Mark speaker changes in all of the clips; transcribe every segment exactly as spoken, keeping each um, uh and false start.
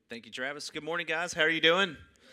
Speaker 1: Thank you, Travis. Good morning, guys. How are you doing?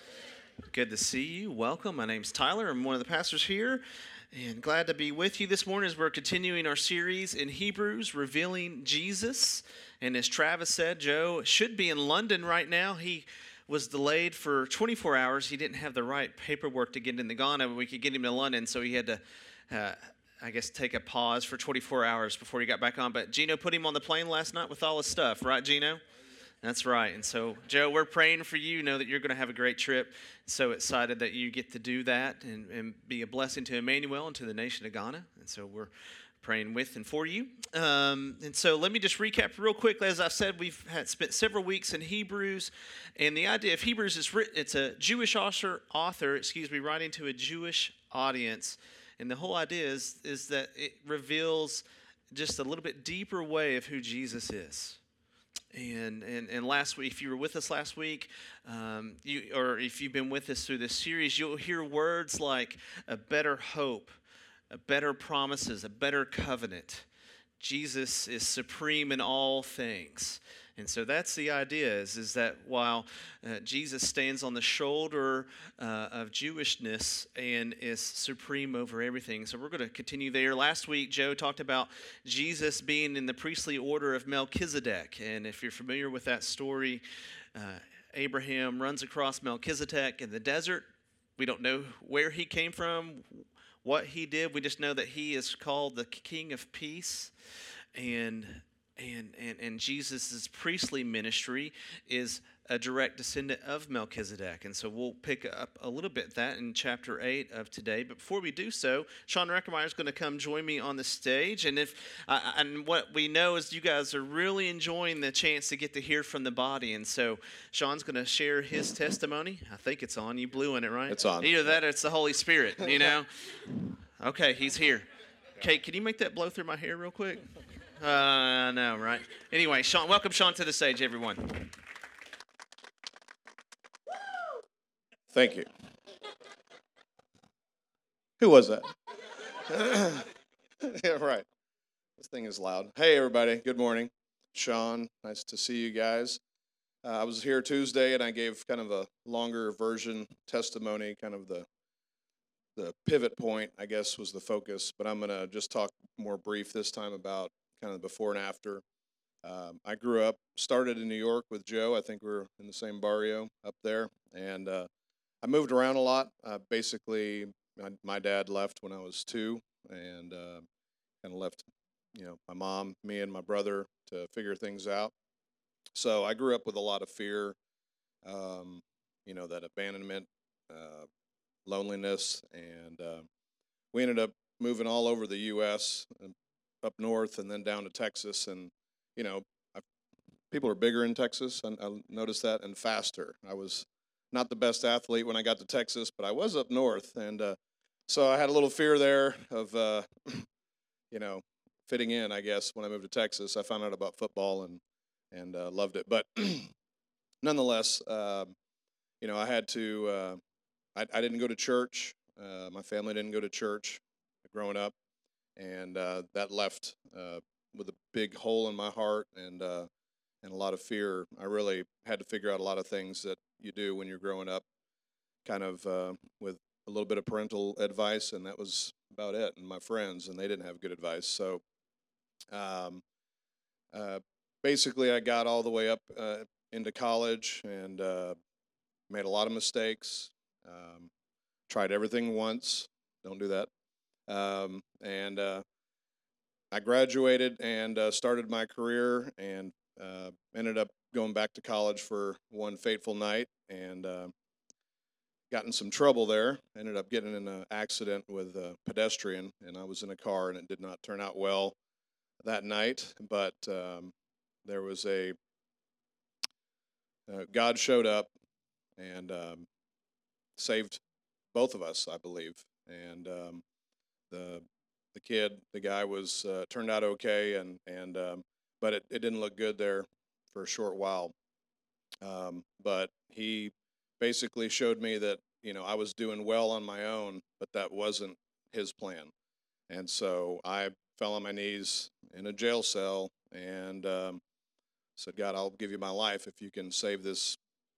Speaker 1: Good to see you. Welcome. My name's Tyler. I'm one of the pastors here, and glad to be with you this morning as we're continuing our series in Hebrews, revealing Jesus. And as Travis said, Joe should be in London right now. He was delayed for twenty-four hours. He didn't have the right paperwork to get into Ghana, but we could get him to London, so he had to, uh, I guess, take a pause for twenty-four hours before he got back on. But Gino put him on the plane last night with all his stuff, right, Gino? That's right. And so, Joe, we're praying for you. Know that you're going to have a great trip. So excited that you get to do that and, and be a blessing to Emmanuel and to the nation of Ghana. And so we're praying with and for you. Um, and so let me just recap real quickly. As I said, we've had spent several weeks in Hebrews. And the idea of Hebrews is written, it's a Jewish author, author, excuse me, writing to a Jewish audience. And the whole idea is, is that it reveals just a little bit deeper way of who Jesus is. And, and and last week, if you were with us last week, um, you or if you've been with us through this series, you'll hear words like a better hope, a better promises, a better covenant. Jesus is supreme in all things. And so that's the idea, is, is that while uh, Jesus stands on the shoulder uh, of Jewishness and is supreme over everything. So we're going to continue there. Last week, Joe talked about Jesus being in the priestly order of Melchizedek. And if you're familiar with that story, uh, Abraham runs across Melchizedek in the desert. We don't know where he came from, what he did. We just know that he is called the King of Peace. And And, and and Jesus' priestly ministry is a direct descendant of Melchizedek. And so we'll pick up a little bit that in chapter eight of today. But before we do so, Sean Reckermeyer is going to come join me on the stage. And if uh, and what we know is you guys are really enjoying the chance to get to hear from the body. And so Sean's going to share his testimony. I think it's on. You blew in it, right?
Speaker 2: It's on.
Speaker 1: Either that or it's the Holy Spirit, you know? Okay, he's here. Kate, can you make that blow through my hair real quick? Uh, no, right? Anyway, Sean, welcome Sean to the stage, everyone.
Speaker 2: Thank you. Who was that? Yeah, right. This thing is loud. Hey, everybody. Good morning. Sean, nice to see you guys. Uh, I was here Tuesday, and I gave kind of a longer version testimony, kind of the the pivot point, I guess, was the focus. But I'm going to just talk more brief this time about kind of before and after. Um, I grew up, started in New York with Joe. I think we were in the same barrio up there. And uh, I moved around a lot. Uh, basically, my, my dad left when I was two and uh, kind of left, you know, my mom, me, and my brother to figure things out. So I grew up with a lot of fear, um, you know, that abandonment, uh, loneliness. And uh, we ended up moving all over the U S and up north and then down to Texas. And, you know, I, people are bigger in Texas. I, I noticed that, and faster. I was not the best athlete when I got to Texas, but I was up north. And uh, so I had a little fear there of, uh, you know, fitting in, I guess, when I moved to Texas. I found out about football and, and uh, loved it. But nonetheless, uh, you know, I had to, uh, I, I didn't go to church. Uh, my family didn't go to church growing up. And uh, that left uh, with a big hole in my heart and uh, and a lot of fear. I really had to figure out a lot of things that you do when you're growing up, kind of uh, with a little bit of parental advice, and that was about it. And my friends, and they didn't have good advice. So um, uh, basically, I got all the way up uh, into college and uh, made a lot of mistakes, um, tried everything once. Don't do that. Um, and uh, I graduated and uh, started my career and uh, ended up going back to college for one fateful night and uh, got in some trouble there. Ended up getting in an accident with a pedestrian, and I was in a car, and it did not turn out well that night. But um, there was a uh, God showed up and um, saved both of us, I believe, and um, the the kid, the guy was uh, turned out okay, and and um, but it, it didn't look good there for a short while. Um, but he basically showed me that you know I was doing well on my own, but that wasn't his plan, and so I fell on my knees in a jail cell and um, said, God, I'll give you my life if you can save this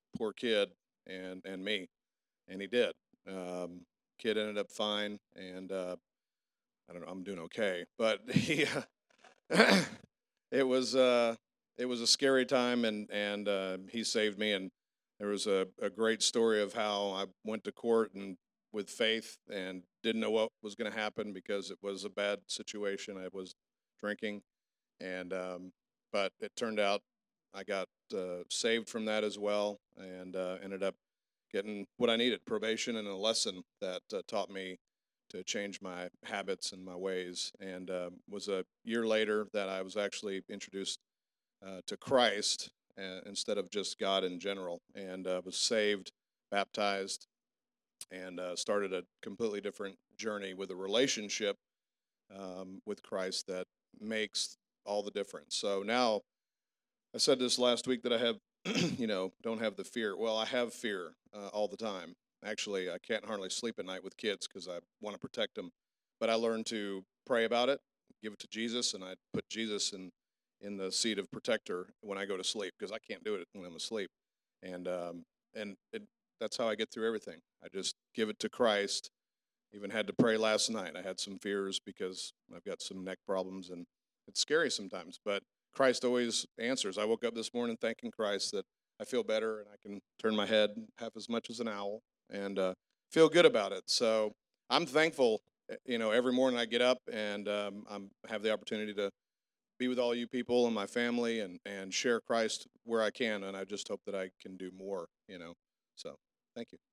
Speaker 2: poor kid and, and me. And he did. Um, kid ended up fine, and uh, I don't know, I'm doing okay. But he, uh, it was uh, it was a scary time, and and uh, he saved me. And there was a, a great story of how I went to court and with faith and didn't know what was going to happen because it was a bad situation. I was drinking, and um, but it turned out I got uh, saved from that as well, and uh, ended up getting what I needed, probation and a lesson that uh, taught me to change my habits and my ways. And uh, was a year later that I was actually introduced uh, to Christ uh, instead of just God in general, and uh, was saved, baptized, and uh, started a completely different journey with a relationship um, with Christ that makes all the difference. So now, I said this last week that I have, you know, don't have the fear. Well, I have fear uh, all the time. Actually, I can't hardly sleep at night with kids because I want to protect them. But I learned to pray about it, give it to Jesus, and I put Jesus in in the seat of protector when I go to sleep because I can't do it when I'm asleep. And um, and it, that's how I get through everything. I just give it to Christ. Even had to pray last night. I had some fears because I've got some neck problems, and it's scary sometimes. But Christ always answers. I woke up this morning thanking Christ that I feel better and I can turn my head half as much as an owl and uh, feel good about it. So I'm thankful. You know, every morning I get up and um, I'm, I have the opportunity to be with all you people and my family and, and share Christ where I can. And I just hope that I can do more, you know. So thank you.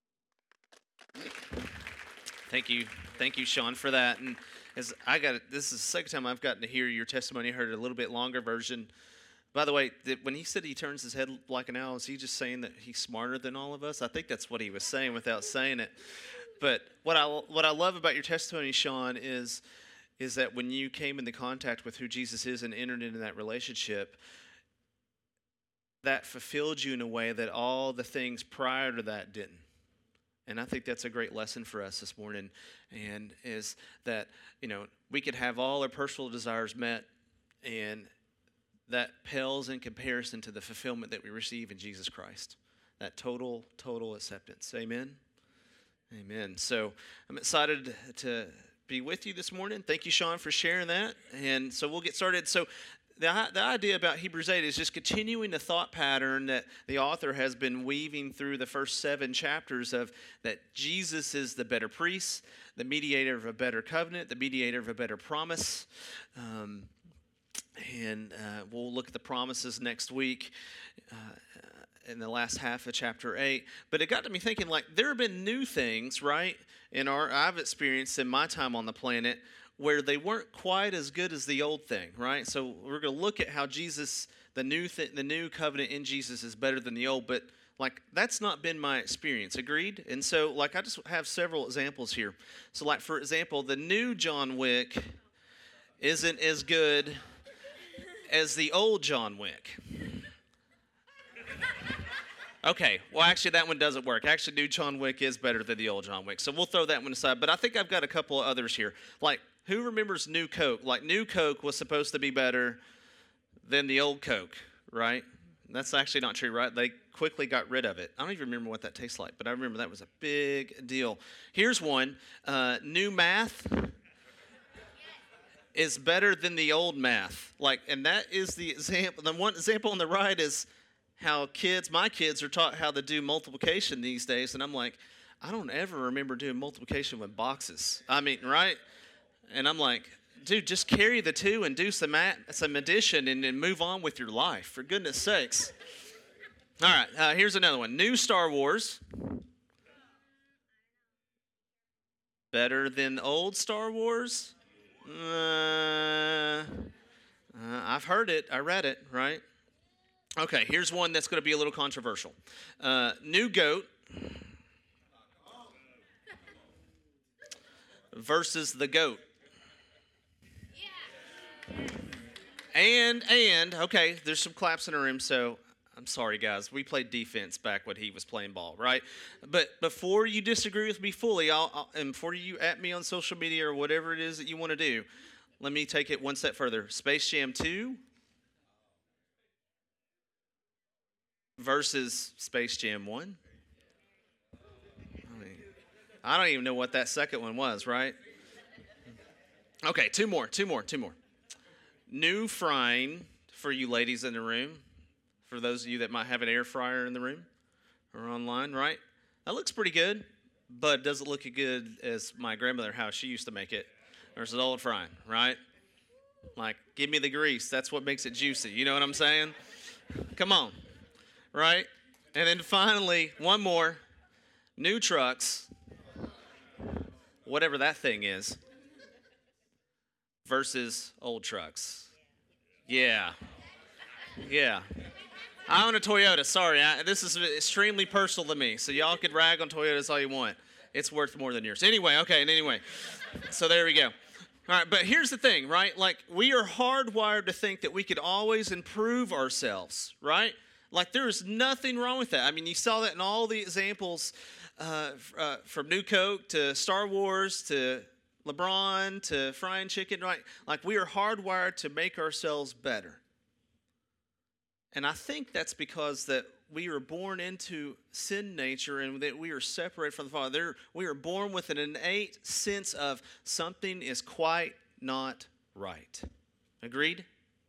Speaker 1: Thank you. Thank you, Sean, for that. And as I got it, this is the second time I've gotten to hear your testimony. I heard a little bit longer version. By the way, th- when he said he turns his head like an owl, is he just saying that he's smarter than all of us? I think that's what he was saying without saying it. But what I what I love about your testimony, Sean, is is that when you came into contact with who Jesus is and entered into that relationship, that fulfilled you in a way that all the things prior to that didn't. And I think that's a great lesson for us this morning, and is that, you know, we could have all our personal desires met, and that pales in comparison to the fulfillment that we receive in Jesus Christ. That total, total acceptance. Amen? Amen. So I'm excited to be with you this morning. Thank you, Sean, for sharing that. And so we'll get started. So The, the idea about Hebrews eight is just continuing the thought pattern that the author has been weaving through the first seven chapters of that Jesus is the better priest, the mediator of a better covenant, the mediator of a better promise. Um, and uh, we'll look at the promises next week uh, in the last half of chapter eight. But it got to me thinking, like, there have been new things, right, in our I've experienced in my time on the planet where they weren't quite as good as the old thing, right? So we're going to look at how Jesus, the new th- the new covenant in Jesus is better than the old, but like that's not been my experience, agreed? And so like I just have several examples here. So like for example, the new John Wick isn't as good as the old John Wick. Okay, well, actually, that one doesn't work. Actually, new John Wick is better than the old John Wick, so we'll throw that one aside. But I think I've got a couple of others here. Like, who remembers New Coke? Like, New Coke was supposed to be better than the old Coke, right? That's actually not true, right? They quickly got rid of it. I don't even remember what that tastes like, but I remember that was a big deal. Here's one. Uh, new Math is better than the old Math. Like, and that is the example. The one example on the right is how kids, my kids are taught how to do multiplication these days, and I'm like, I don't ever remember doing multiplication with boxes. I mean, right? And I'm like, dude, just carry the two and do some at, some addition and then move on with your life, for goodness sakes. All right, uh, here's another one. New Star Wars. Better than old Star Wars? Uh, uh, I've heard it. I read it, right? Okay, here's one that's going to be a little controversial. Uh, new goat versus the goat. And, and, okay, there's some claps in the room, so I'm sorry, guys. We played defense back when he was playing ball, right? But before you disagree with me fully, I'll, I'll, and before you at me on social media or whatever it is that you want to do, let me take it one step further. Space Jam two versus Space Jam one. I mean, I don't even know what that second one was, right? Okay, two more, two more, two more. New frying for you ladies in the room, for those of you that might have an air fryer in the room or online, right? That looks pretty good, but does it look as good as my grandmother, how she used to make it? Or is it old frying, right? Like, give me the grease. That's what makes it juicy. You know what I'm saying? Come on, right? And then finally, one more. New trucks, whatever that thing is, versus old trucks. Yeah. Yeah. I own a Toyota. Sorry, I, this is extremely personal to me. So y'all could rag on Toyotas all you want. It's worth more than yours. Anyway, okay, and anyway. So there we go. All right, but here's the thing, right? Like, we are hardwired to think that we could always improve ourselves, right? Like, there is nothing wrong with that. I mean, you saw that in all the examples uh, uh, from New Coke to Star Wars to LeBron to frying chicken, right? Like, we are hardwired to make ourselves better. And I think that's because that we are born into sin nature and that we are separated from the Father. There, we are born with an innate sense of something is quite not right. Agreed?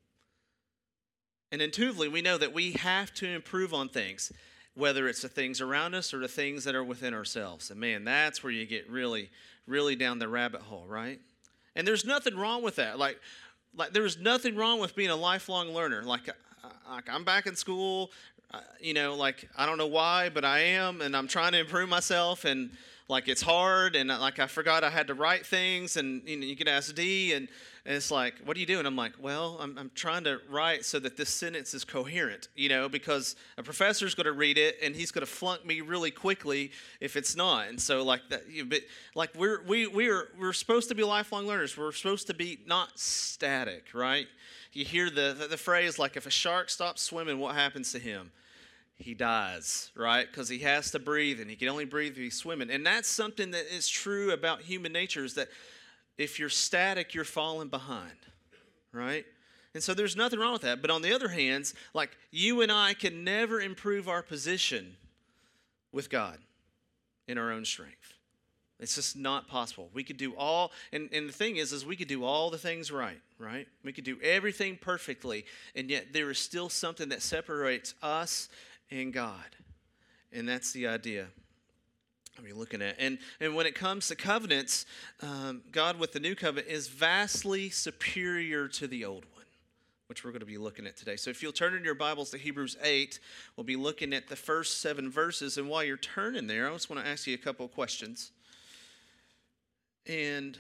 Speaker 1: And intuitively, we know that we have to improve on things, whether it's the things around us or the things that are within ourselves. And man, that's where you get really, really down the rabbit hole, right? And there's nothing wrong with that. Like, like there's nothing wrong with being a lifelong learner. Like, like I'm back in school, uh, you know, like I don't know why, but I am, and I'm trying to improve myself, and like it's hard, and like I forgot I had to write things, and you know, you could ask D, and, and it's like, what do you do? And I'm like, well, I'm, I'm trying to write so that this sentence is coherent, you know, because a professor's going to read it, and he's going to flunk me really quickly if it's not. And so like that, you but like we're we we're we're supposed to be lifelong learners. We're supposed to be not static, right? You hear the, the the phrase like, if a shark stops swimming, what happens to him? He dies, right? Because he has to breathe, and he can only breathe if he's swimming. And that's something that is true about human nature, is that if you're static, you're falling behind, right? And so there's nothing wrong with that. But on the other hand, like you and I can never improve our position with God in our own strength. It's just not possible. We could do all, and, and the thing is, is we could do all the things right, right? We could do everything perfectly, and yet there is still something that separates us and God. And that's the idea I mean, looking at. And, and when it comes to covenants, um, God with the new covenant is vastly superior to the old one, which we're going to be looking at today. So if you'll turn in your Bibles to Hebrews eight, we'll be looking at the first seven verses. And while you're turning there, I just want to ask you a couple of questions. And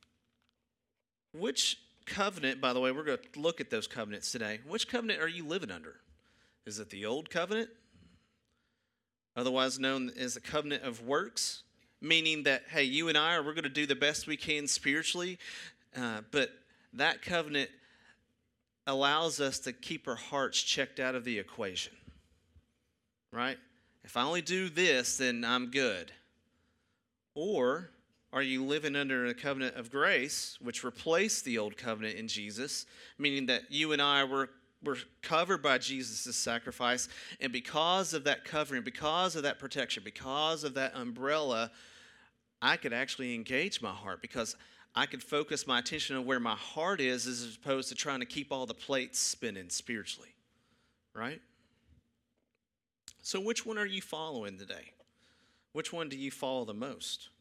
Speaker 1: which covenant, by the way, we're going to look at those covenants today. Which covenant are you living under? Is it the old covenant, otherwise known as the covenant of works, meaning that, hey, you and I, are we're going to do the best we can spiritually, uh, but that covenant allows us to keep our hearts checked out of the equation, right? If I only do this, then I'm good. Or are you living under a covenant of grace, which replaced the old covenant in Jesus, meaning that you and I were, were covered by Jesus' sacrifice, and because of that covering, because of that protection, because of that umbrella, I could actually engage my heart, because I could focus my attention on where my heart is as opposed to trying to keep all the plates spinning spiritually, right? So which one are you following today? Which one do you follow the most?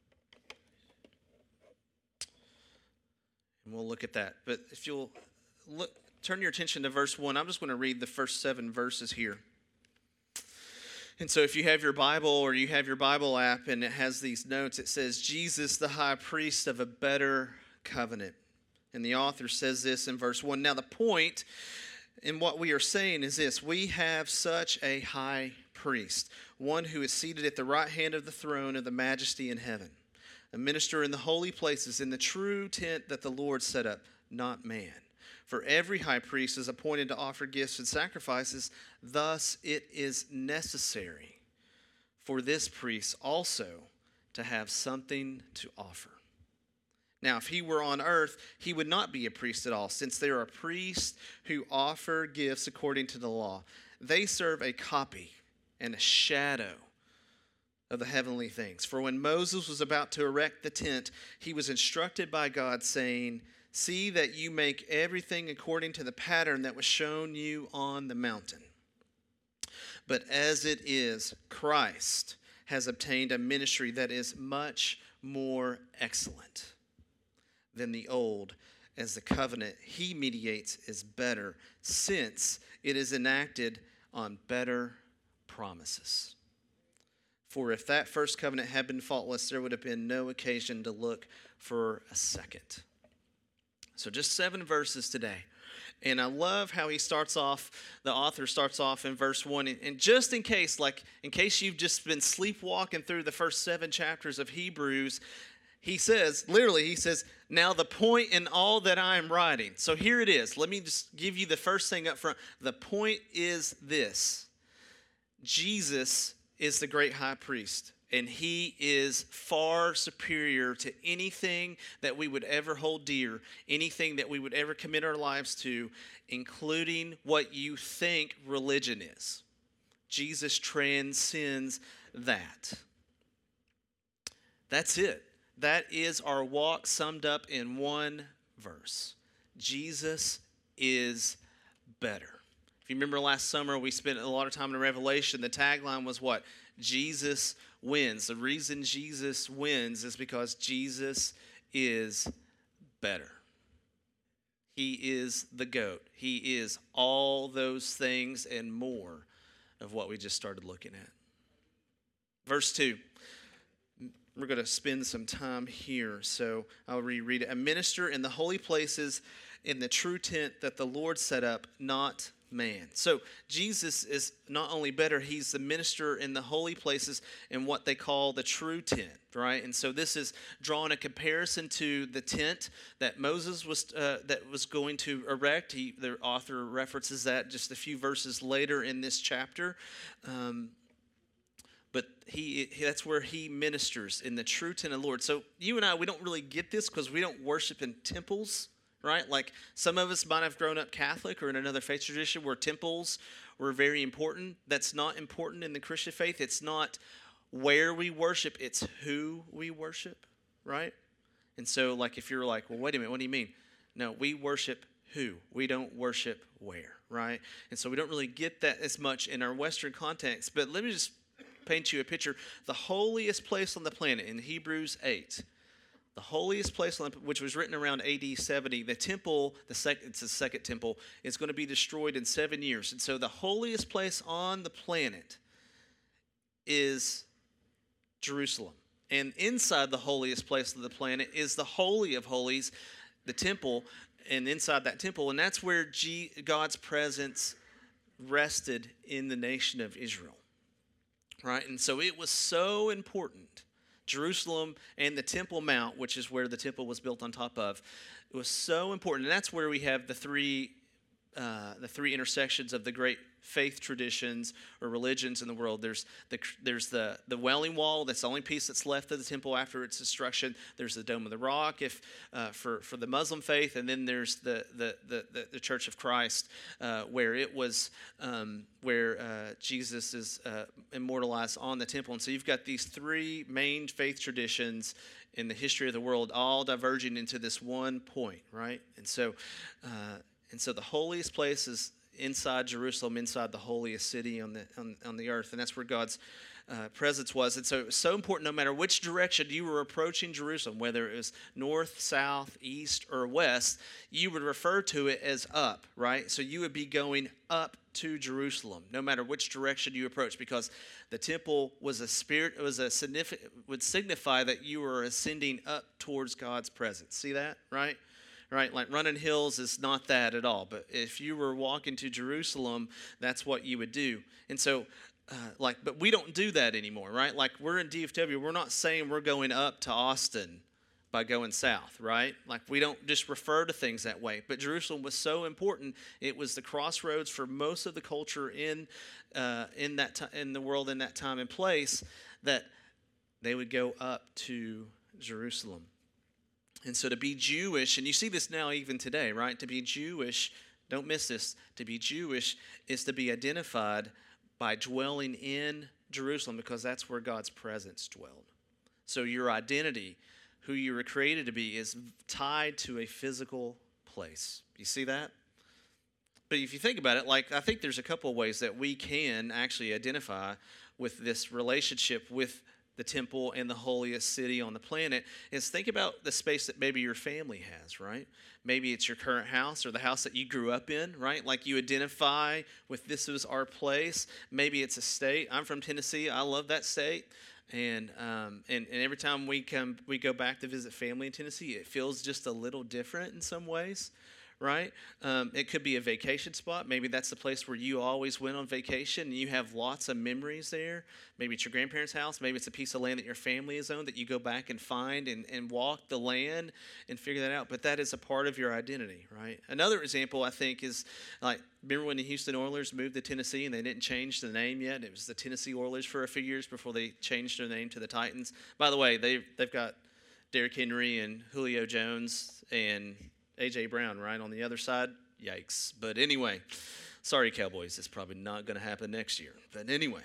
Speaker 1: And we'll look at that. But if you'll look, turn your attention to verse one. I'm just going to read the first seven verses here. And so if you have your Bible or you have your Bible app and it has these notes, it says, Jesus, the high priest of a better covenant. And the author says this in verse one. Now the point in what we are saying is this: we have such a high priest, one who is seated at the right hand of the throne of the majesty in heaven, a minister in the holy places, in the true tent that the Lord set up, not man. For every high priest is appointed to offer gifts and sacrifices. Thus it is necessary for this priest also to have something to offer. Now, if he were on earth, he would not be a priest at all, since there are priests who offer gifts according to the law. they serve a copy and a shadow of the heavenly things. For when Moses was about to erect the tent, he was instructed by God, saying, see that you make everything according to the pattern that was shown you on the mountain. But as it is, Christ has obtained a ministry that is much more excellent than the old, as the covenant he mediates is better, since it is enacted on better promises. For if that first covenant had been faultless, there would have been no occasion to look for a second. So just seven verses today. And I love how he starts off, the author starts off in verse one. And just in case, like in case you've just been sleepwalking through the first seven chapters of Hebrews, he says, literally, he says, now the point in all that I am writing. So here it is. Let me just give you the first thing up front. The point is this. Jesus is the great high priest, and he is far superior to anything that we would ever hold dear, anything that we would ever commit our lives to, including what you think religion is. Jesus transcends that. That's it. That is our walk summed up in one verse. Jesus is better. If you remember last summer, we spent a lot of time in Revelation. The tagline was what? Jesus wins. The reason Jesus wins is because Jesus is better. He is the GOAT. He is all those things and more of what we just started looking at. Verse two. We're going to spend some time here, so I'll reread it. A minister in the holy places in the true tent that the Lord set up, not man. So Jesus is not only better, he's the minister in the holy places in what they call the true tent, right? And so this is drawing a comparison to the tent that Moses was uh, that was going to erect. He, the author references that just a few verses later in this chapter. Um, But he, that's where he ministers in the true tent of the Lord. So you and I, we don't really get this because we don't worship in temples, right? Like some of us might have grown up Catholic or in another faith tradition where temples were very important. That's not important in the Christian faith. It's not where we worship, it's who we worship, right? And so like if you're like, well, wait a minute, what do you mean? No, we worship who? We don't worship where, right? And so we don't really get that as much in our Western context. But let me just paint you a picture. The holiest place on the planet in Hebrews eight, the holiest place on the, which was written around A D seventy, the temple, the second, it's the second temple, is going to be destroyed in seven years. And so the holiest place on the planet is Jerusalem. And inside the holiest place of the planet is the Holy of Holies, the temple, and inside that temple, and that's where G, God's presence rested in the nation of Israel. Right, and so it was so important. Jerusalem and the Temple Mount, which is where the temple was built on top of, it was so important. And that's where we have the three, uh, the three intersections of the great faith traditions or religions in the world. There's the there's the the Wailing Wall. That's the only piece that's left of the temple after its destruction. There's the Dome of the Rock, if uh, for for the Muslim faith, and then there's the the the, the, the Church of Christ, uh, where it was um, where uh, Jesus is uh, immortalized on the temple. And so you've got these three main faith traditions in the history of the world, all diverging into this one point, right? And so uh, and so the holiest place is inside Jerusalem, inside the holiest city on the on, on the earth, and that's where God's uh, presence was. And so it was so important, no matter which direction you were approaching Jerusalem, whether it was north, south, east, or west, you would refer to it as up, right? So you would be going up to Jerusalem, no matter which direction you approach, because the temple was a spirit, it was a significant, would signify that you were ascending up towards God's presence. See that, right? Right, like running hills is not that at all. But if you were walking to Jerusalem, that's what you would do. And so, uh, like, but we don't do that anymore, right? Like we're in D F W, we're not saying we're going up to Austin by going south, right? Like we don't just refer to things that way. But Jerusalem was so important; it was the crossroads for most of the culture in uh, in that t- in the world in that time and place that they would go up to Jerusalem. And so to be Jewish, and you see this now even today, right? To be Jewish don't miss this, to be Jewish is to be identified by dwelling in Jerusalem because that's where God's presence dwelled. So your identity, who you were created to be, is tied to a physical place. You see that? But if you think about it, like I think there's a couple of ways that we can actually identify with this relationship with the temple and the holiest city on the planet. Is think about the space that maybe your family has, right? Maybe it's your current house or the house that you grew up in, right? Like you identify with this is our place. Maybe it's a state. I'm from Tennessee. I love that state. And um, and and every time we come, we go back to visit family in Tennessee, it feels just a little different in some ways, right? Um, it could be a vacation spot. Maybe that's the place where you always went on vacation and you have lots of memories there. Maybe it's your grandparents' house. Maybe it's a piece of land that your family has owned that you go back and find and, and walk the land and figure that out. But that is a part of your identity, right? Another example, I think, is like, remember when the Houston Oilers moved to Tennessee and they didn't change the name yet? It was the Tennessee Oilers for a few years before they changed their name to the Titans. By the way, they've, they've got Derrick Henry and Julio Jones and A J Brown, right, on the other side. Yikes. But anyway, sorry, Cowboys. It's probably not going to happen next year. But anyway,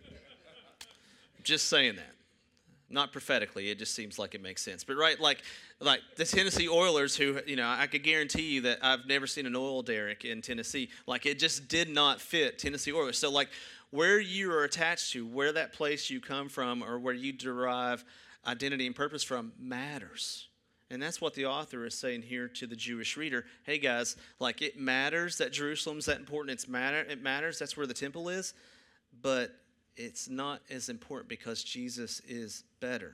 Speaker 1: just saying that. Not prophetically. It just seems like it makes sense. But, right, like like the Tennessee Oilers, who, you know, I could guarantee you that I've never seen an oil derrick in Tennessee. Like, it just did not fit Tennessee Oilers. So, like, where you are attached to, where that place you come from or where you derive identity and purpose from matters. And that's what the author is saying here to the Jewish reader. Hey, guys, like it matters that Jerusalem's that important. It's matter, it matters. That's where the temple is. But it's not as important because Jesus is better.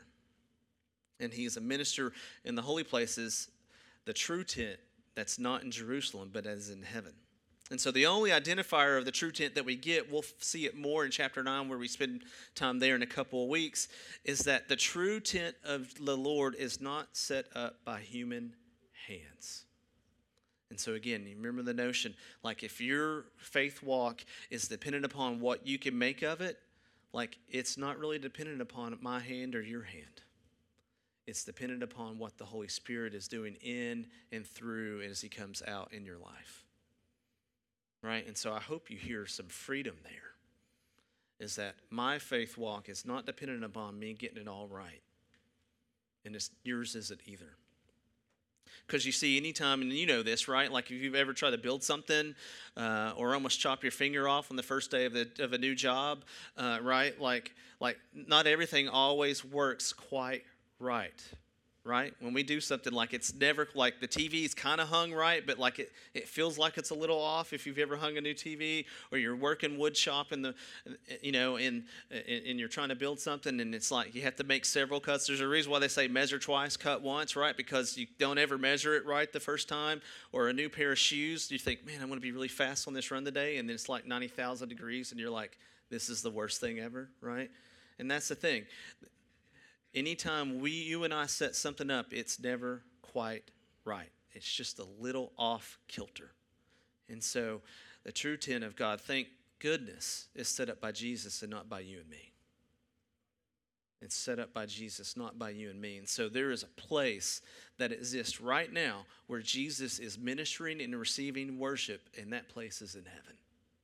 Speaker 1: And he's a minister in the holy places, the true tent that's not in Jerusalem, but as in heaven. And so the only identifier of the true tent that we get, we'll see it more in chapter nine where we spend time there in a couple of weeks, is that the true tent of the Lord is not set up by human hands. And so again, you remember the notion, like if your faith walk is dependent upon what you can make of it, like it's not really dependent upon my hand or your hand. It's dependent upon what the Holy Spirit is doing in and through as he comes out in your life. Right? And so I hope you hear some freedom there, is that my faith walk is not dependent upon me getting it all right. And it's, yours isn't either. Because you see, anytime, and you know this, right? Like if you've ever tried to build something uh, or almost chop your finger off on the first day of, the, of a new job, uh, right? Like, like not everything always works quite right. Right? When we do something like it's never, like the T V is kind of hung right, but like it, it feels like it's a little off if you've ever hung a new T V or you're working wood shop in the, you know, and, and you're trying to build something and it's like you have to make several cuts. There's a reason why they say measure twice, cut once, right? Because you don't ever measure it right the first time. Or a new pair of shoes, you think, man, I'm going to be really fast on this run today. And then it's like ninety thousand degrees and you're like, this is the worst thing ever, right? And that's the thing. Anytime we, you and I set something up, it's never quite right. It's just a little off kilter. And so the true tent of God, thank goodness, is set up by Jesus and not by you and me. It's set up by Jesus, not by you and me. And so there is a place that exists right now where Jesus is ministering and receiving worship, and that place is in heaven.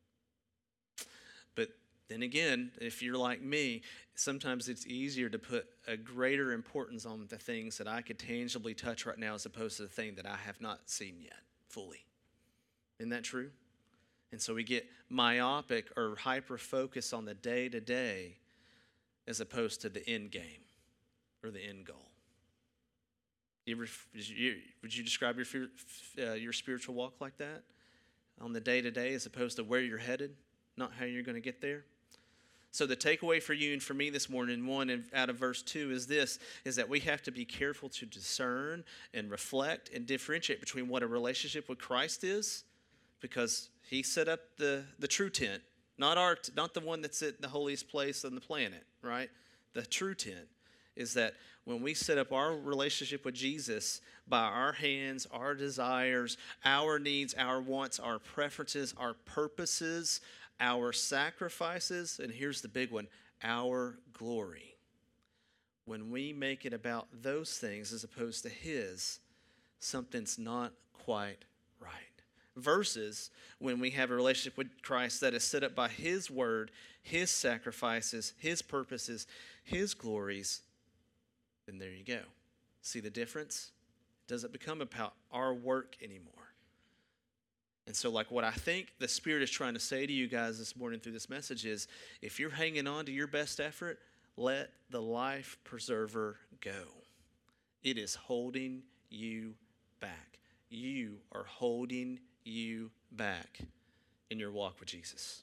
Speaker 1: But then again, if you're like me, sometimes it's easier to put a greater importance on the things that I could tangibly touch right now as opposed to the thing that I have not seen yet fully. Isn't that true? And so we get myopic or hyper-focused on the day-to-day as opposed to the end game or the end goal. You ever, would you describe your, uh, your spiritual walk like that? On the day-to-day as opposed to where you're headed, not how you're going to get there? So the takeaway for you and for me this morning, one out of verse two, is this, is that we have to be careful to discern and reflect and differentiate between what a relationship with Christ is, because he set up the, the true tent, not our, not the one that's at the holiest place on the planet, right? The true tent is that when we set up our relationship with Jesus by our hands, our desires, our needs, our wants, our preferences, our purposes, our sacrifices, and here's the big one, our glory. When we make it about those things as opposed to his, something's not quite right. versus when we have a relationship with Christ that is set up by His word, His sacrifices, His purposes, His glories, then there you go. See the difference? It doesn't become about our work anymore. And so like what I think the Spirit is trying to say to you guys this morning through this message is, if you're hanging on to your best effort, let the life preserver go. It is holding you back. You are holding you back in your walk with Jesus.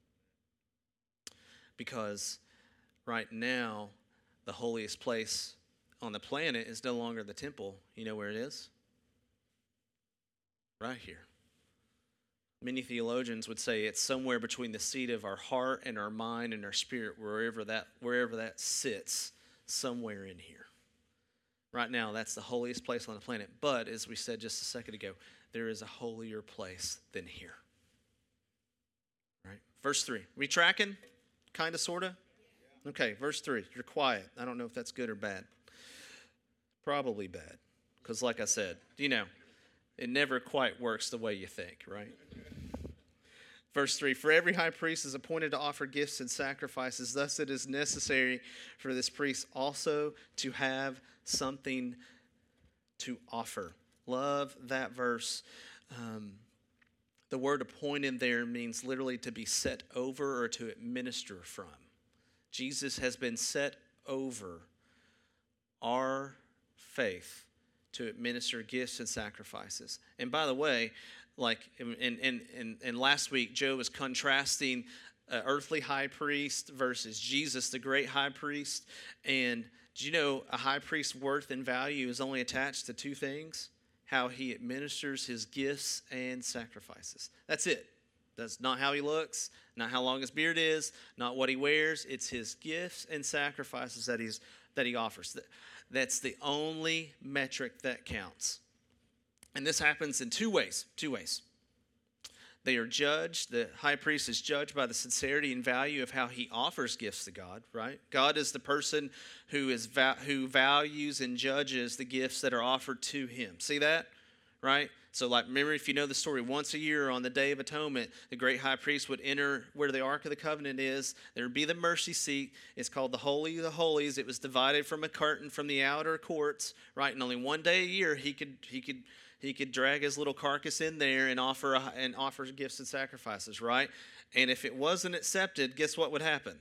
Speaker 1: Because right now, the holiest place on the planet is no longer the temple. You know where it is? Right here. Many theologians would say it's somewhere between the seat of our heart and our mind and our spirit, wherever that wherever that sits, somewhere in here. Right now, that's the holiest place on the planet. But as we said just a second ago, there is a holier place than here. Right? Verse three. We tracking? Kind of, sort of? Okay, verse three. You're quiet. I don't know if that's good or bad. Probably bad. Because like I said, you know, it never quite works the way you think, right? Verse three, for every high priest is appointed to offer gifts and sacrifices. Thus it is necessary for this priest also to have something to offer. Love that verse. Um, the word appointed there means literally to be set over or to administer from. Jesus has been set over our faith to administer gifts and sacrifices. And by the way, like in, in, in, in last week, Joe was contrasting an earthly high priest versus Jesus, the great high priest. And do you know a high priest's worth and value is only attached to two things? How he administers his gifts and sacrifices. That's it. That's not how he looks, not how long his beard is, not what he wears. It's his gifts and sacrifices that he's that he offers. That's the only metric that counts. And this happens in two ways. Two ways. They are judged. The high priest is judged by the sincerity and value of how he offers gifts to God, right? God is the person who is va- who values and judges the gifts that are offered to him. See that? Right? So like, remember, if you know the story, once a year on the Day of Atonement, the great high priest would enter where the Ark of the Covenant is. There would be the mercy seat. It's called the Holy of the Holies. It was divided from a curtain from the outer courts, right? And only one day a year he could he could he could drag his little carcass in there and offer a, and offer gifts and sacrifices, right? And if it wasn't accepted, guess what would happen?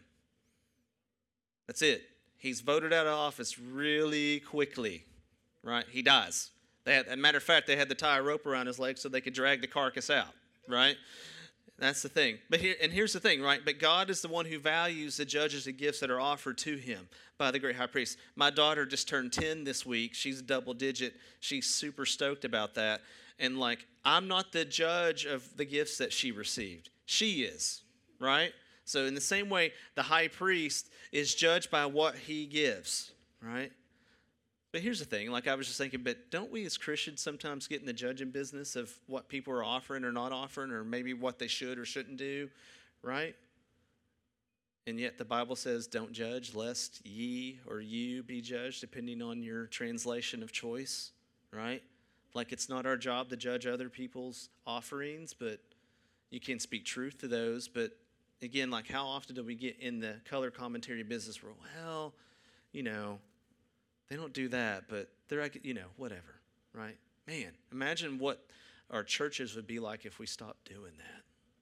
Speaker 1: That's it. He's voted out of office really quickly, right? He dies. They had, as a matter of fact, they had to tie a rope around his leg so they could drag the carcass out, right? That's the thing. But here, and here's the thing, right? But God is the one who values the judges and gifts that are offered to him by the great high priest. My daughter just turned ten this week. She's double digit. She's super stoked about that. And like, I'm not the judge of the gifts that she received. She is, right? So in the same way, the high priest is judged by what he gives, right? But here's the thing, like I was just thinking, but don't we as Christians sometimes get in the judging business of what people are offering or not offering, or maybe what they should or shouldn't do, right? And yet the Bible says, don't judge lest ye or you be judged, depending on your translation of choice, right? Like it's not our job to judge other people's offerings, but you can speak truth to those. But again, like how often do we get in the color commentary business where, well, you know, they don't do that, but they're, you know, whatever, right? Man, imagine what our churches would be like if we stopped doing that.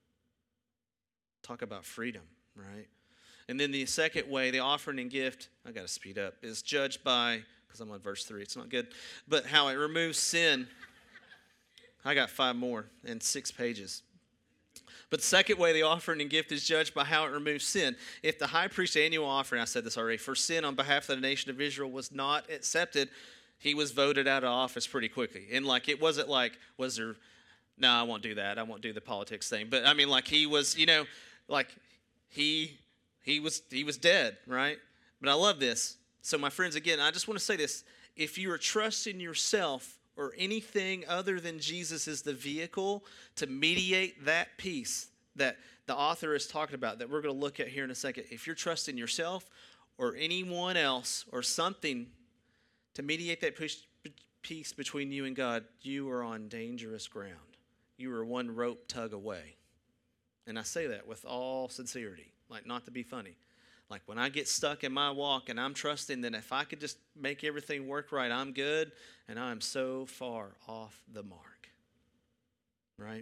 Speaker 1: Talk about freedom, right? And then the second way, the offering and gift, I got to speed up, is judged by, because I'm on verse three, it's not good, but how it removes sin. I got five more and six pages. But the second way the offering and gift is judged by how it removes sin. If the high priest's annual offering, I said this already, for sin on behalf of the nation of Israel was not accepted, he was voted out of office pretty quickly. And like, it wasn't like, was there, no, I won't do that. I won't do the politics thing. But I mean, like he was, you know, like he, he was, he was dead, right? But I love this. So my friends, again, I just want to say this. If you are trusting yourself or anything other than Jesus is the vehicle to mediate that peace that the author is talking about, that we're going to look at here in a second. If you're trusting yourself or anyone else or something to mediate that peace between you and God, you are on dangerous ground. you are one rope tug away. And I say that with all sincerity, like not to be funny. Like when I get stuck in my walk and I'm trusting that if I could just make everything work right, I'm good, and I'm so far off the mark. Right?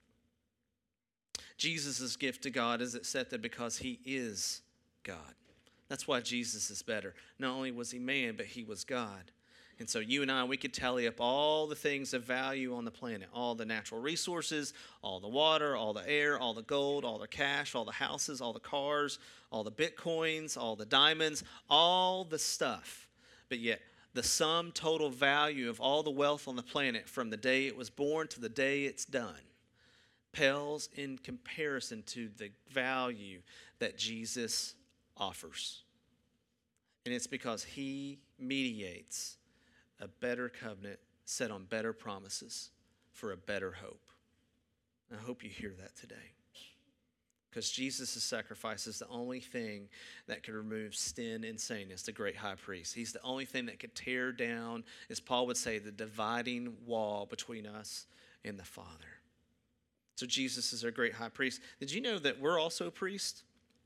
Speaker 1: Jesus' gift to God is accepted because he is God. That's why Jesus is better. Not only was he man, but he was God. And so you and I, we could tally up all the things of value on the planet, all the natural resources, all the water, all the air, all the gold, all the cash, all the houses, all the cars, all the bitcoins, all the diamonds, all the stuff. But yet the sum total value of all the wealth on the planet from the day it was born to the day it's done pales in comparison to the value that Jesus offers. And it's because he mediates a better covenant set on better promises for a better hope. I hope you hear that today. Because Jesus' sacrifice is the only thing that could remove sin and sameness, the great high priest. He's the only thing that could tear down, as Paul would say, the dividing wall between us and the Father. So Jesus is our great high priest. Did you know that we're also priests?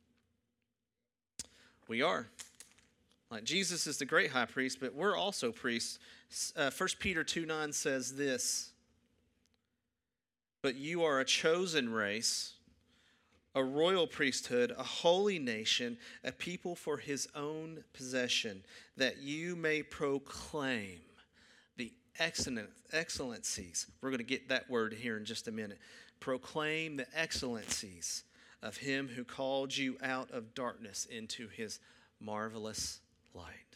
Speaker 1: We are. Like Jesus is the great high priest, but we're also priests. Uh, First Peter two nine says this, "But you are a chosen race, a royal priesthood, a holy nation, a people for his own possession, that you may proclaim the excellent excellencies." We're going to get that word here in just a minute. Proclaim the excellencies of him who called you out of darkness into his marvelous light.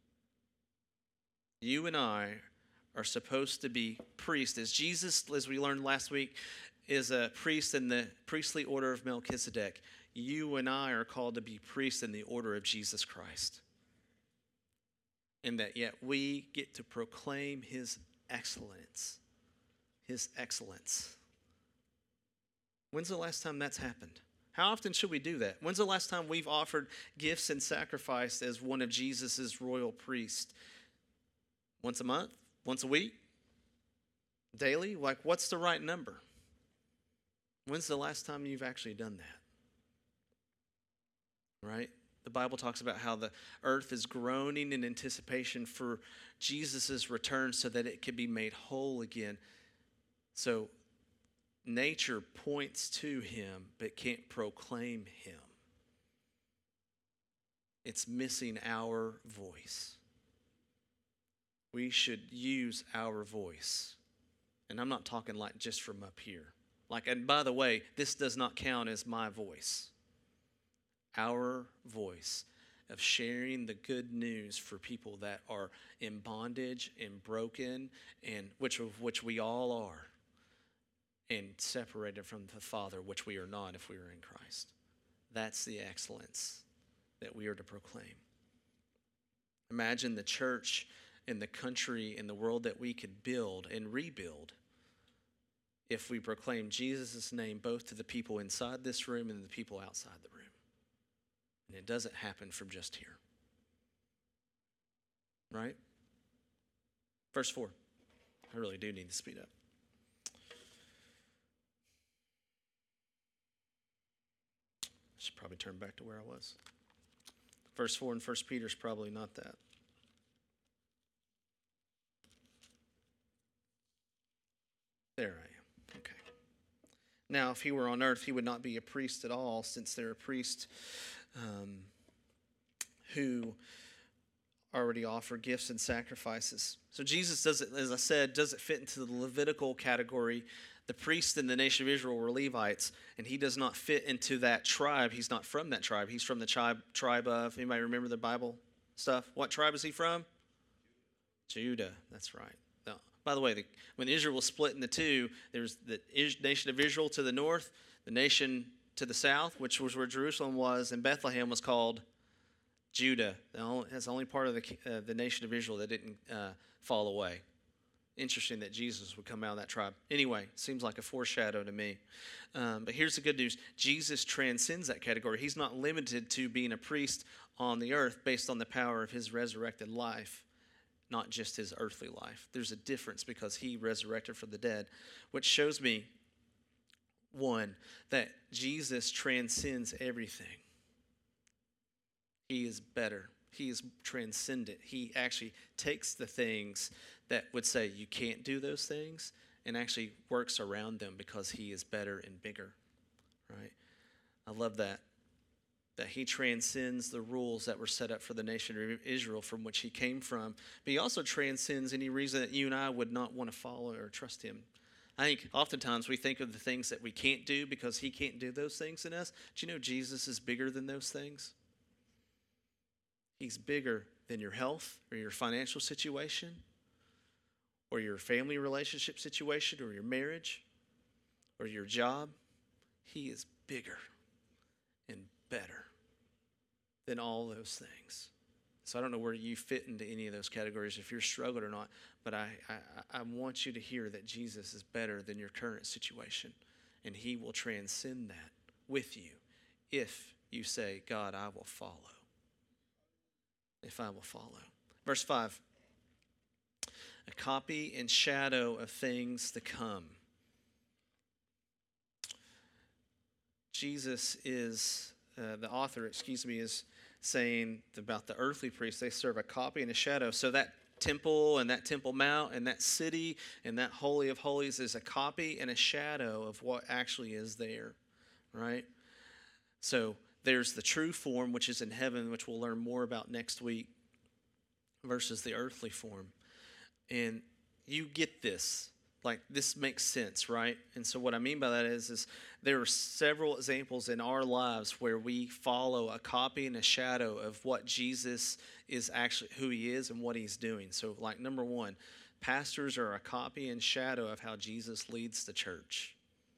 Speaker 1: You and I are supposed to be priests. As Jesus, as we learned last week, is a priest in the priestly order of Melchizedek, you and I are called to be priests in the order of Jesus Christ. And that yet we get to proclaim his excellence. His excellence. When's the last time that's happened? How often should we do that? When's the last time we've offered gifts and sacrifice as one of Jesus' royal priests? Once a month? Once a week? Daily? Like, what's the right number? When's the last time you've actually done that? Right? The Bible talks about how the earth is groaning in anticipation for Jesus' return so that it can be made whole again. So nature points to him but can't proclaim him. It's missing our voice. We should use our voice. And I'm not talking like just from up here. Like, and by the way, this does not count as my voice. Our voice of sharing the good news for people that are in bondage and broken, and which of which we all are, and separated from the Father, which we are not if we are in Christ. That's the excellence that we are to proclaim. Imagine the church and the country and the world that we could build and rebuild if we proclaim Jesus' name both to the people inside this room and the people outside the room. And it doesn't happen from just here. Right? Verse four. I really do need to speed up. I should probably turn back to where I was. Verse four in First Peter is probably not that. There I am. Okay. Now, if he were on earth, he would not be a priest at all, since there are priests um, who already offer gifts and sacrifices. So Jesus doesn't, as I said, doesn't fit into the Levitical category. The priests in the nation of Israel were Levites, and he does not fit into that tribe. He's not from that tribe. He's from the tribe, tribe of, anybody remember the Bible stuff? What tribe is he from? Judah. That's right. Now, by the way, the, when Israel was split into two, there's the nation of Israel to the north, the nation to the south, which was where Jerusalem was, and Bethlehem was called Judah. That's the only part of the, uh, the nation of Israel that didn't uh, fall away. Interesting that Jesus would come out of that tribe. Anyway, seems like a foreshadow to me. Um, but here's the good news. Jesus transcends that category. He's not limited to being a priest on the earth based on the power of his resurrected life, not just his earthly life. There's a difference because he resurrected from the dead, which shows me One, that Jesus transcends everything. He is better. He is transcendent. He actually takes the things that would say you can't do those things and actually works around them because he is better and bigger, right? I love that, that he transcends the rules that were set up for the nation of Israel from which he came from, but he also transcends any reason that you and I would not want to follow or trust him. I think oftentimes we think of the things that we can't do because he can't do those things in us. Do you know Jesus is bigger than those things? He's bigger than your health or your financial situation or your family relationship situation or your marriage or your job. He is bigger and better than all those things. So I don't know where you fit into any of those categories, if you're struggling or not, but I, I, I want you to hear that Jesus is better than your current situation, and he will transcend that with you if you say, God, I will follow. If I will follow. Verse five, a copy and shadow of things to come. Jesus is, uh, the author, excuse me, is saying about the earthly priests, they serve a copy and a shadow. So that temple and that Temple Mount and that city and that Holy of Holies is a copy and a shadow of what actually is there, right? So there's the true form, which is in heaven, which we'll learn more about next week, versus the earthly form. And you get this. Like, this makes sense, right? And so what I mean by that is, is there are several examples in our lives where we follow a copy and a shadow of what Jesus is actually, who he is and what he's doing. So, like, number one, pastors are a copy and shadow of how Jesus leads the church.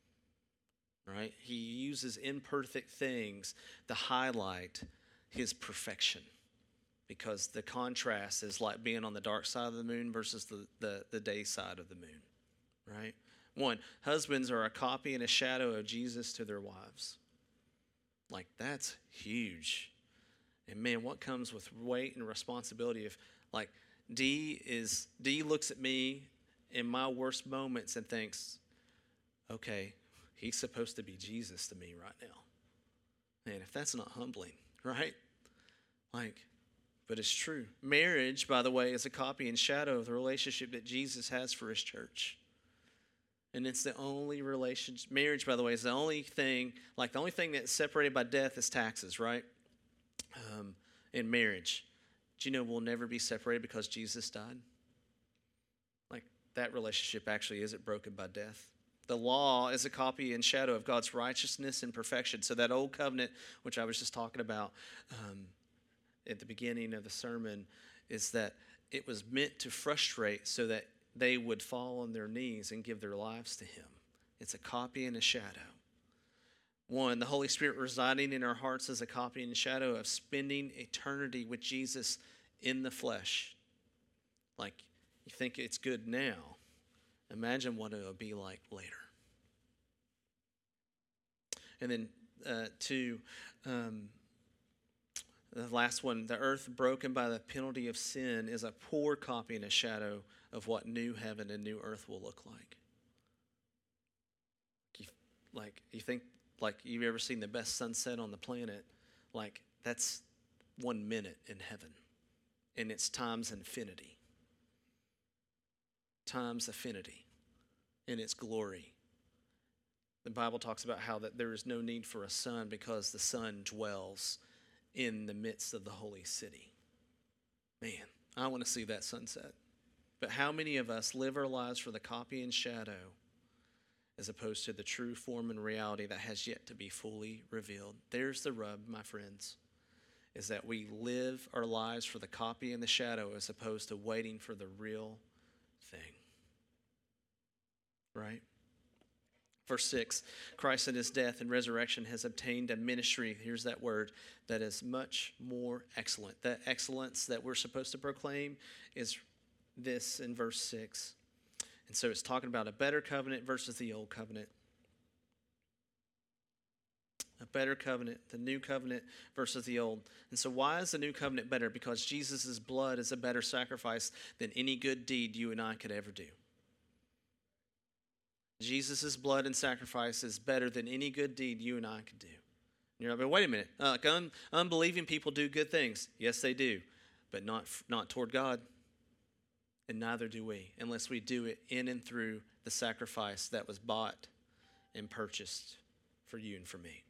Speaker 1: Right? He uses imperfect things to highlight his perfection, because the contrast is like being on the dark side of the moon versus the, the, the day side of the moon, right? One, husbands are a copy and a shadow of Jesus to their wives. Like, that's huge. And man, what comes with weight and responsibility if, like, D is, D looks at me in my worst moments and thinks, okay, he's supposed to be Jesus to me right now. Man, if that's not humbling, right? Like, but it's true. Marriage, by the way, is a copy and shadow of the relationship that Jesus has for his church. And it's the only relationship. Marriage, by the way, is the only thing, like the only thing that's separated by death is taxes, right? Um, in marriage. Do you know we'll never be separated because Jesus died? Like, that relationship actually isn't broken by death. The law is a copy and shadow of God's righteousness and perfection. So that old covenant, which I was just talking about um, at the beginning of the sermon, is that it was meant to frustrate so that they would fall on their knees and give their lives to him. It's a copy and a shadow. One, the Holy Spirit residing in our hearts is a copy and shadow of spending eternity with Jesus in the flesh. Like, you think it's good now. Imagine what it will be like later. And then uh, two, um, the last one, the earth broken by the penalty of sin is a poor copy and a shadow of what new heaven and new earth will look like. You, like, you think, like, you've ever seen the best sunset on the planet? Like, that's one minute in heaven. And it's times infinity. Times affinity in its glory. The Bible talks about how that there is no need for a sun because the sun dwells in the midst of the holy city. Man, I want to see that sunset. But how many of us live our lives for the copy and shadow as opposed to the true form and reality that has yet to be fully revealed? There's the rub, my friends, is that we live our lives for the copy and the shadow as opposed to waiting for the real thing. Right? Verse six, Christ in his death and resurrection has obtained a ministry, here's that word, that is much more excellent. That excellence that we're supposed to proclaim is this in verse six. And so it's talking about a better covenant versus the old covenant. A better covenant, the new covenant versus the old. And so why is the new covenant better? Because Jesus' blood is a better sacrifice than any good deed you and I could ever do. Jesus' blood and sacrifice is better than any good deed you and I could do. You're like, but wait a minute. Uh, like un- unbelieving people do good things. Yes, they do, but not not toward God. And neither do we, unless we do it in and through the sacrifice that was bought and purchased for you and for me.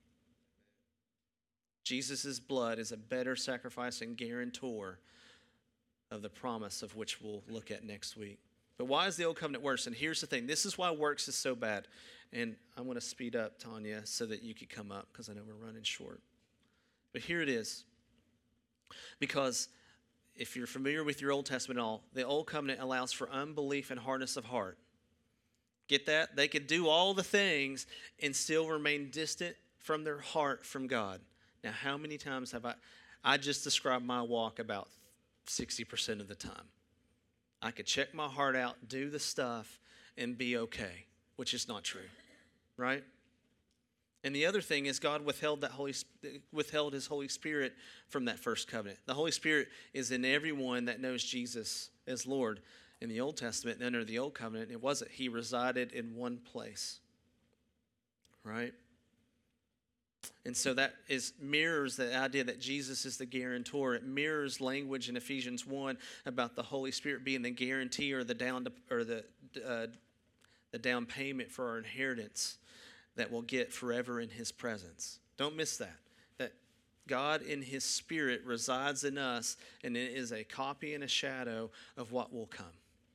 Speaker 1: Jesus' blood is a better sacrifice and guarantor of the promise of which we'll look at next week. But why is the old covenant worse? And here's the thing. This is why works is so bad. And I'm going to speed up, Tanya, so that you could come up, because I know we're running short. But here it is. Because if you're familiar with your Old Testament at all, the old covenant allows for unbelief and hardness of heart. Get that? They could do all the things and still remain distant from their heart from God. Now, how many times have I... I just described my walk about sixty percent of the time. I could check my heart out, do the stuff, and be okay, which is not true, right? And the other thing is God withheld that Holy withheld His Holy Spirit from that first covenant. The Holy Spirit is in everyone that knows Jesus as Lord. In the Old Testament, under the Old Covenant, it wasn't. He resided in one place, right? And so that is mirrors the idea that Jesus is the guarantor. It mirrors language in Ephesians one about the Holy Spirit being the guarantee or the down or the uh, the down payment for our inheritance that we'll get forever in His presence. Don't miss that. That God in His Spirit resides in us, and it is a copy and a shadow of what will come.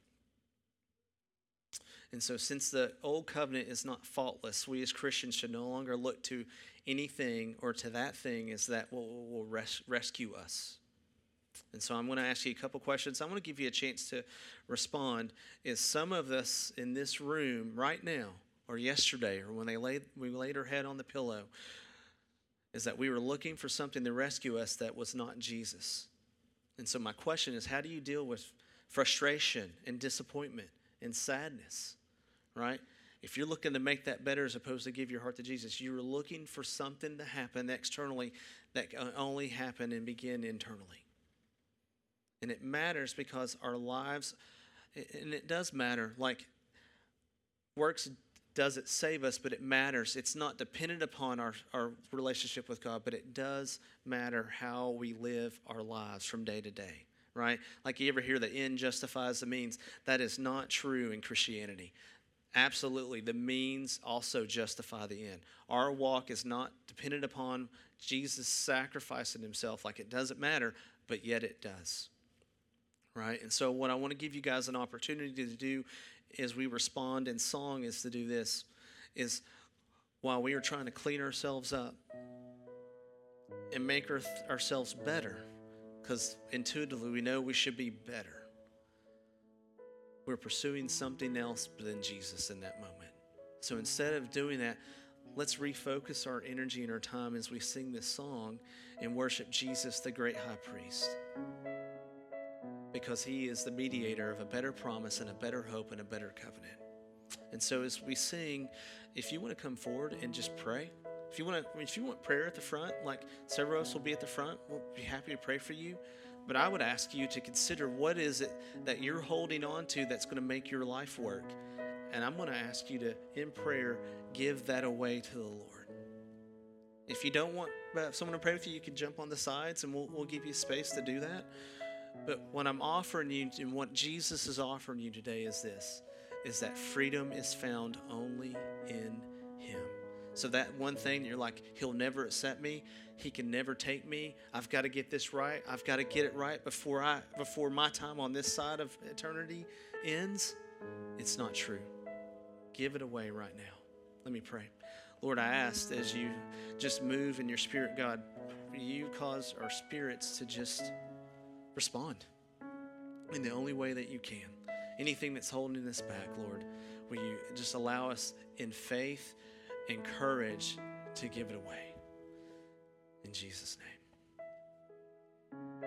Speaker 1: And so since the old covenant is not faultless, we as Christians should no longer look to anything or to that thing as that will, will res- rescue us. And so I'm going to ask you a couple questions. I'm going to give you a chance to respond. Is some of us in this room right now, or yesterday, or when they laid, we laid our head on the pillow, is that we were looking for something to rescue us that was not Jesus? And so my question is, how do you deal with frustration and disappointment and sadness? Right? If you're looking to make that better as opposed to give your heart to Jesus, you're looking for something to happen externally that can only happen and begin internally. And it matters because our lives, and it does matter, like works doesn't save us, but it matters. It's not dependent upon our, our relationship with God, but it does matter how we live our lives from day to day. Right? Like you ever hear the end justifies the means. That is not true in Christianity. Absolutely, the means also justify the end. Our walk is not dependent upon Jesus sacrificing Himself, like it doesn't matter, but yet it does. Right? And so what I want to give you guys an opportunity to do as we respond in song is to do this, is while we are trying to clean ourselves up and make our, ourselves better, because intuitively we know we should be better, we're pursuing something else than Jesus in that moment. So instead of doing that, let's refocus our energy and our time as we sing this song and worship Jesus, the great high priest, because He is the mediator of a better promise and a better hope and a better covenant. And so as we sing, if you want to come forward and just pray, if you want to, if you want prayer at the front, like several of us will be at the front, we'll be happy to pray for you. But I would ask you to consider, what is it that you're holding on to that's going to make your life work? And I'm going to ask you to, in prayer, give that away to the Lord. If you don't want someone to pray with you, you can jump on the sides and we'll, we'll give you space to do that. But what I'm offering you and what Jesus is offering you today is this, is that freedom is found only in Him. So that one thing, you're like, He'll never accept me. He can never take me. I've got to get this right. I've got to get it right before I before my time on this side of eternity ends. It's not true. Give it away right now. Let me pray. Lord, I ask as you just move in your Spirit, God, you cause our spirits to just respond in the only way that you can. Anything that's holding us back, Lord, will you just allow us in faith and courage to give it away. In Jesus' name.